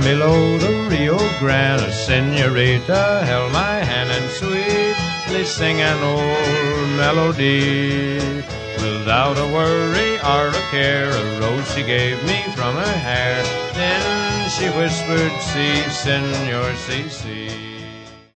below the Rio Grande, a senorita held my hand and sweetly sang an old melody. Without a worry or a care, a rose she gave me from her hair. Then she whispered, "Si, senor, si, si."